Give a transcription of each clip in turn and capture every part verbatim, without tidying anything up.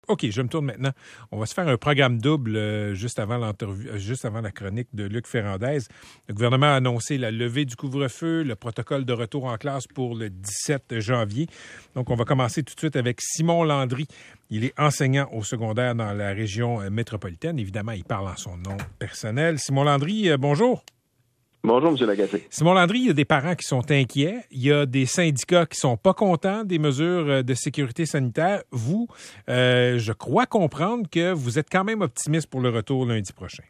OK, je me tourne maintenant. On va se faire un programme double euh, juste avant l'entrevue, euh, juste avant la chronique de Luc Ferrandez. Le gouvernement a annoncé la levée du couvre-feu, le protocole de retour en classe pour le dix-sept janvier. Donc, on va commencer tout de suite avec Simon Landry. Il est enseignant au secondaire dans la région euh, métropolitaine. Évidemment, il parle en son nom personnel. Simon Landry, euh, bonjour. Bonjour, M. Lagacé. Simon Landry, il y a des parents qui sont inquiets. Il y a des syndicats qui sont pas contents des mesures de sécurité sanitaire. Vous, euh, je crois comprendre que vous êtes quand même optimiste pour le retour lundi prochain.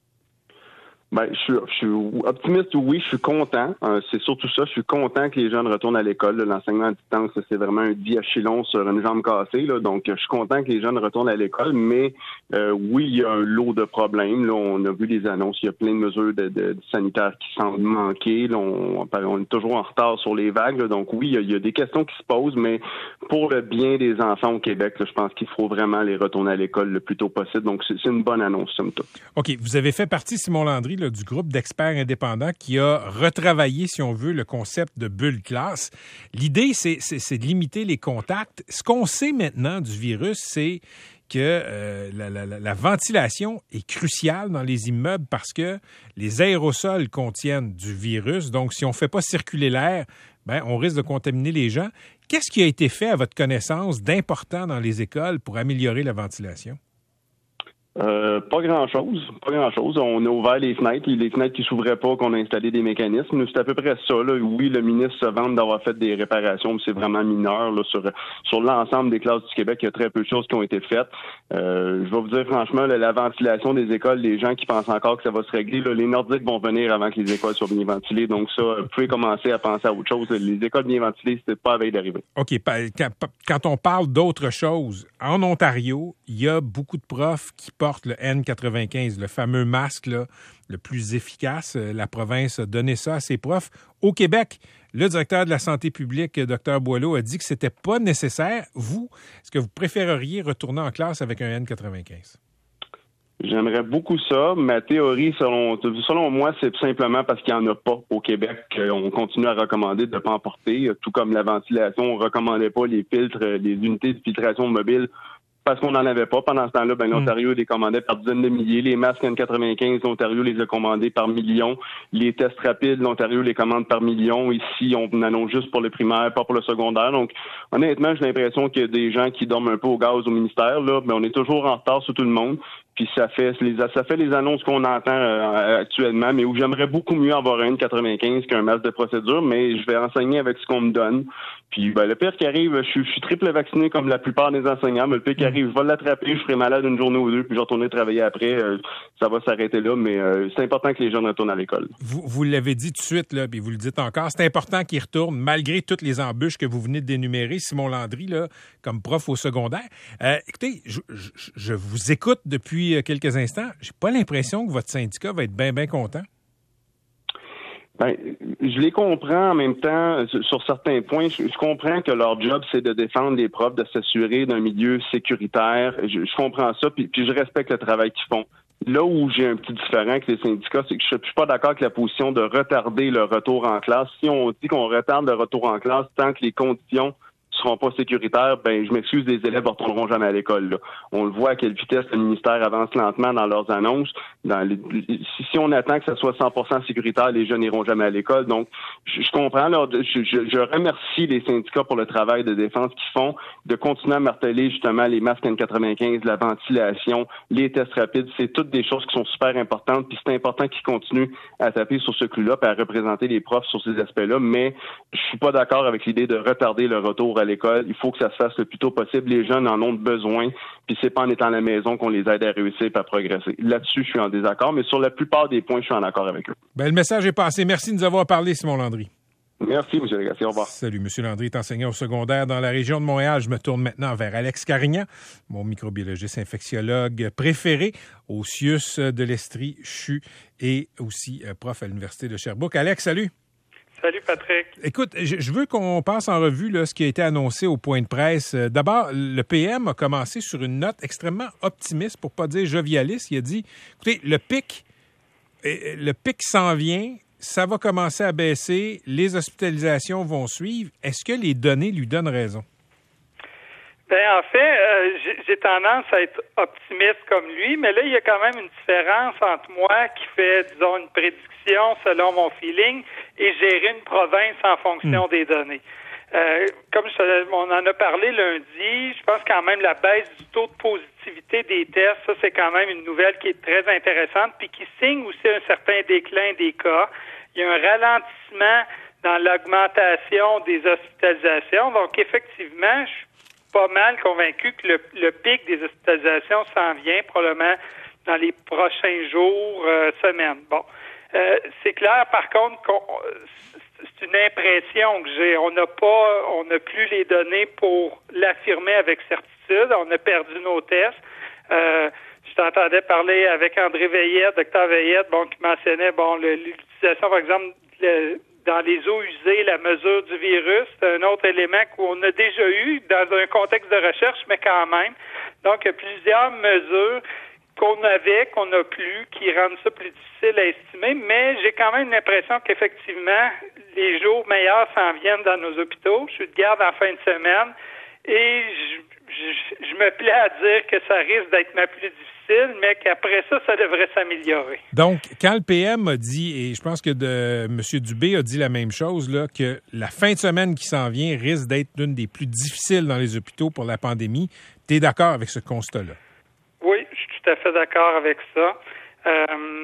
Ben, je suis, je suis optimiste, oui, je suis content. Euh, c'est surtout ça, je suis content que les jeunes retournent à l'école. Là. L'enseignement à distance, c'est vraiment un diachylon sur une jambe cassée. Là. Donc, je suis content que les jeunes retournent à l'école, mais euh, oui, il y a un lot de problèmes. Là. On a vu les annonces, il y a plein de mesures de, de, de sanitaires qui semblent manquer. Là. On, on est toujours en retard sur les vagues. Là. Donc, oui, il y, a, il y a des questions qui se posent, mais pour le bien des enfants au Québec, là, je pense qu'il faut vraiment les retourner à l'école le plus tôt possible. Donc, c'est, c'est une bonne annonce, somme toute. OK. Vous avez fait partie, Simon Landry, là, du groupe d'experts indépendants qui a retravaillé, si on veut, le concept de bulle classe. L'idée, c'est, c'est, c'est de limiter les contacts. Ce qu'on sait maintenant du virus, c'est que euh, la, la, la ventilation est cruciale dans les immeubles parce que les aérosols contiennent du virus. Donc, si on ne fait pas circuler l'air, ben, on risque de contaminer les gens. Qu'est-ce qui a été fait, à votre connaissance, d'important dans les écoles pour améliorer la ventilation? Euh, pas grand-chose, pas grand-chose. On a ouvert les fenêtres, les fenêtres qui s'ouvraient pas, qu'on a installé des mécanismes. C'est à peu près ça. Là. Oui, le ministre se vante d'avoir fait des réparations, mais c'est vraiment mineur. Là, sur sur l'ensemble des classes du Québec, il y a très peu de choses qui ont été faites. Euh, je vais vous dire franchement, là, la ventilation des écoles, les gens qui pensent encore que ça va se régler, là, les Nordiques vont venir avant que les écoles soient bien ventilées. Donc ça, vous pouvez commencer à penser à autre chose. Les écoles bien ventilées, c'est pas à veille d'arriver. OK. Quand on parle d'autre chose, en Ontario, il y a beaucoup de profs qui portent le N quatre-vingt-quinze, le fameux masque là, le plus efficace. La province a donné ça à ses profs. Au Québec, le directeur de la santé publique, Dr Boileau, a dit que c'était pas nécessaire. Vous, est-ce que vous préféreriez retourner en classe avec un N quatre-vingt-quinze? J'aimerais beaucoup ça. Ma théorie, selon selon moi, c'est tout simplement parce qu'il n'y en a pas au Québec. On continue à recommander de ne pas en porter. Tout comme la ventilation, on ne recommandait pas les filtres, les unités de filtration mobile parce qu'on n'en avait pas. Pendant ce temps-là, ben, l'Ontario les commandait par dizaines de milliers. Les masques N quatre-vingt-quinze, l'Ontario les a commandés par millions. Les tests rapides, l'Ontario les commande par millions. Ici, on en annonce juste pour le primaire, pas pour le secondaire. Donc, honnêtement, j'ai l'impression qu'il y a des gens qui dorment un peu au gaz au ministère, là, mais on est toujours en retard sur tout le monde. Puis ça fait les ça fait les annonces qu'on entend euh, actuellement, mais où j'aimerais beaucoup mieux avoir un N quatre-vingt-quinze qu'un masque de procédure, mais je vais enseigner avec ce qu'on me donne. Puis ben, le pire qui arrive, je suis, je suis triple vacciné comme la plupart des enseignants, mais le pire qui arrive, je vais l'attraper, je serai malade une journée ou deux, puis je vais retourner travailler après. Euh, ça va s'arrêter là, mais euh, c'est important que les jeunes retournent à l'école. Vous, vous l'avez dit tout de suite, là, puis vous le dites encore, c'est important qu'ils retournent, malgré toutes les embûches que vous venez de dénumérer, Simon Landry, là, comme prof au secondaire. Euh, écoutez, je, je, je vous écoute depuis quelques instants. J'ai pas l'impression que votre syndicat va être bien, bien content. Ben, je les comprends en même temps sur certains points. Je, je comprends que leur job, c'est de défendre les profs, de s'assurer d'un milieu sécuritaire. Je, je comprends ça, puis, puis je respecte le travail qu'ils font. Là où j'ai un petit différent avec les syndicats, c'est que je ne suis pas d'accord avec la position de retarder le retour en classe. Si on dit qu'on retarde le retour en classe tant que les conditions seront pas sécuritaires, ben je m'excuse, les élèves ne retourneront jamais à l'école. Là. On le voit à quelle vitesse le ministère avance lentement dans leurs annonces. Dans les, si, si on attend que ça soit cent pour cent sécuritaire, les jeunes n'iront jamais à l'école. Donc, je, je comprends. Là, je, je, je remercie les syndicats pour le travail de défense qu'ils font, de continuer à marteler justement les masques N quatre-vingt-quinze, la ventilation, les tests rapides. C'est toutes des choses qui sont super importantes. Puis c'est important qu'ils continuent à taper sur ce clou-là et à représenter les profs sur ces aspects-là. Mais je suis pas d'accord avec l'idée de retarder le retour à l'école. Il faut que ça se fasse le plus tôt possible. Les jeunes en ont besoin, puis c'est pas en étant à la maison qu'on les aide à réussir et à progresser. Là-dessus, je suis en désaccord, mais sur la plupart des points, je suis en accord avec eux. Ben, le message est passé. Merci de nous avoir parlé, Simon Landry. Merci, M. Lagacé. Au revoir. Salut, M. Landry est enseignant au secondaire dans la région de Montréal. Je me tourne maintenant vers Alex Carignan, mon microbiologiste infectiologue préféré au C I U S de l'Estrie, C H U, et aussi prof à l'Université de Sherbrooke. Alex, salut. Salut, Patrick. Écoute, je veux qu'on passe en revue là, ce qui a été annoncé au point de presse. D'abord, le P M a commencé sur une note extrêmement optimiste, pour ne pas dire jovialiste. Il a dit, écoutez, le pic, le pic s'en vient, ça va commencer à baisser, les hospitalisations vont suivre. Est-ce que les données lui donnent raison? Ben en fait, euh, j'ai, j'ai tendance à être optimiste comme lui, mais là, il y a quand même une différence entre moi qui fait, disons, une prédiction selon mon feeling et gérer une province en fonction mmh. des données. Euh, comme je, on en a parlé lundi, je pense quand même la baisse du taux de positivité des tests, ça c'est quand même une nouvelle qui est très intéressante, puis qui signe aussi un certain déclin des cas. Il y a un ralentissement dans l'augmentation des hospitalisations. Donc effectivement, je suis pas mal convaincu que le, le pic des hospitalisations s'en vient probablement dans les prochains jours, euh, semaines. Bon, euh, c'est clair par contre qu'on c'est une impression que j'ai. On n'a pas, on n'a plus les données pour l'affirmer avec certitude. On a perdu nos tests. Euh, je t'entendais parler avec André Veillette, docteur Veillette, bon, qui mentionnait, bon, le, l'utilisation, par exemple, le, dans les eaux usées, la mesure du virus. C'est un autre élément qu'on a déjà eu dans un contexte de recherche, mais quand même. Donc, il y a plusieurs mesures qu'on avait, qu'on n'a plus, qui rendent ça plus difficile à estimer, mais j'ai quand même l'impression qu'effectivement, les jours meilleurs s'en viennent dans nos hôpitaux. Je suis de garde en fin de semaine et je, je, je me plais à dire que ça risque d'être ma plus difficile, mais qu'après ça, ça devrait s'améliorer. Donc, quand le P M a dit, et je pense que de, M. Dubé a dit la même chose, là, que la fin de semaine qui s'en vient risque d'être l'une des plus difficiles dans les hôpitaux pour la pandémie, tu es d'accord avec ce constat-là? Oui, je suis tout à fait d'accord avec ça. Euh,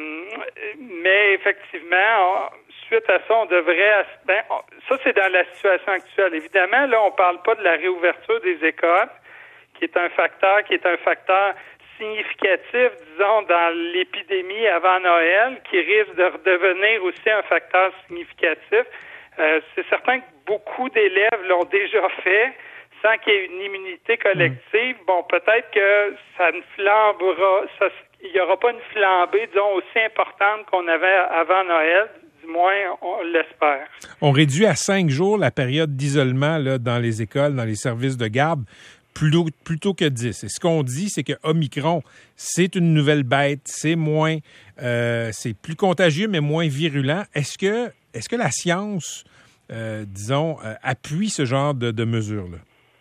mais effectivement, on, suite à ça, on devrait... Ben, on, ça, c'est dans la situation actuelle. Évidemment, là, on parle pas de la réouverture des écoles, qui est un facteur, qui est un facteur significatif, disons, dans l'épidémie avant Noël, qui risque de redevenir aussi un facteur significatif. Euh, c'est certain que beaucoup d'élèves l'ont déjà fait, sans qu'il y ait une immunité collective. Bon, peut-être que ça ne flambera, ça, il n'y aura pas une flambée, disons, aussi importante qu'on avait avant Noël. Du moins, on l'espère. On réduit à cinq jours la période d'isolement là, dans les écoles, dans les services de garde, plutôt, plutôt que dix. Et ce qu'on dit, c'est que Omicron, c'est une nouvelle bête, c'est moins, euh, c'est plus contagieux, mais moins virulent. Est-ce que, est-ce que la science, euh, disons, euh, appuie ce genre de, de mesures-là?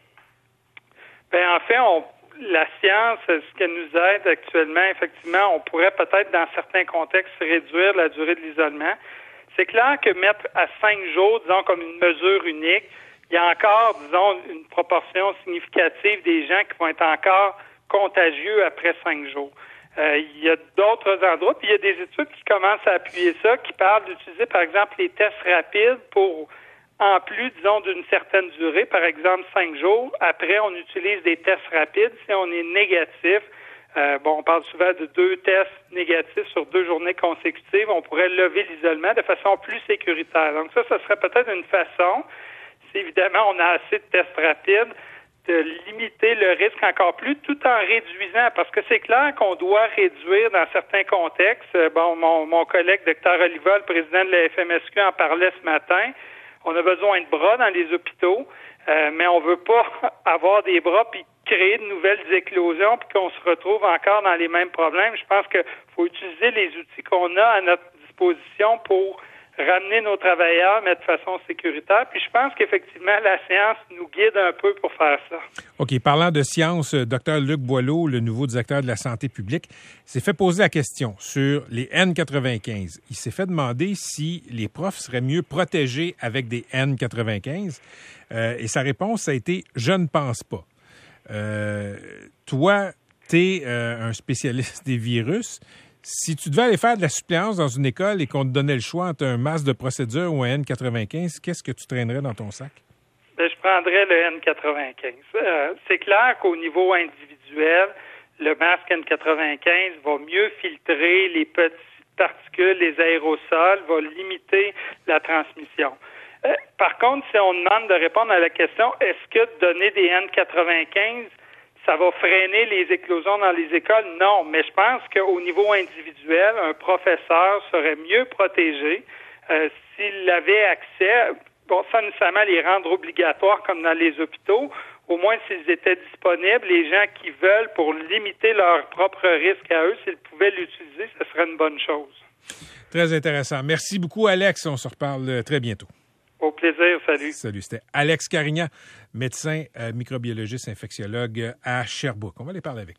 Ben, en fait, on, la science, ce qu'elle nous aide actuellement, effectivement, on pourrait peut-être, dans certains contextes, réduire la durée de l'isolement. C'est clair que mettre à cinq jours, disons, comme une mesure unique, il y a encore, disons, une proportion significative des gens qui vont être encore contagieux après cinq jours. Euh, il y a d'autres endroits, puis il y a des études qui commencent à appuyer ça, qui parlent d'utiliser, par exemple, les tests rapides pour, en plus, disons, d'une certaine durée, par exemple, cinq jours. Après, on utilise des tests rapides. Si on est négatif, euh, bon, on parle souvent de deux tests négatifs sur deux journées consécutives, on pourrait lever l'isolement de façon plus sécuritaire. Donc ça, ça serait peut-être une façon, si évidemment on a assez de tests rapides, de limiter le risque encore plus, tout en réduisant, parce que c'est clair qu'on doit réduire dans certains contextes. Bon, mon, mon collègue docteur Oliva, le président de la F M S Q, en parlait ce matin. On a besoin de bras dans les hôpitaux, euh, mais on veut pas avoir des bras puis créer de nouvelles éclosions puis qu'on se retrouve encore dans les mêmes problèmes. Je pense qu'il faut utiliser les outils qu'on a à notre disposition pour ramener nos travailleurs, mais de façon sécuritaire. Puis je pense qu'effectivement, la science nous guide un peu pour faire ça. OK. Parlant de science, Dr Luc Boileau, le nouveau directeur de la santé publique, s'est fait poser la question sur les N quatre-vingt-quinze. Il s'est fait demander si les profs seraient mieux protégés avec des N quatre-vingt-quinze. Euh, et sa réponse a été « Je ne pense pas ». Euh, toi, tu es euh, un spécialiste des virus. Si tu devais aller faire de la suppléance dans une école et qu'on te donnait le choix entre un masque de procédure ou un N quatre-vingt-quinze, qu'est-ce que tu traînerais dans ton sac? Bien, je prendrais le N quatre-vingt-quinze. Euh, c'est clair qu'au niveau individuel, le masque N quatre-vingt-quinze va mieux filtrer les petites particules, les aérosols, va limiter la transmission. Euh, par contre, si on demande de répondre à la question, est-ce que donner des N quatre-vingt-quinze, ça va freiner les éclosions dans les écoles? Non, mais je pense qu'au niveau individuel, un professeur serait mieux protégé euh, s'il avait accès, bon, sans nécessairement les rendre obligatoires comme dans les hôpitaux, au moins s'ils étaient disponibles, les gens qui veulent, pour limiter leur propre risque à eux, s'ils pouvaient l'utiliser, ce serait une bonne chose. Très intéressant. Merci beaucoup, Alex. On se reparle très bientôt. Au plaisir, salut. Salut, c'était Alex Carignan, médecin euh, microbiologiste infectiologue à Sherbrooke. On va aller parler avec lui.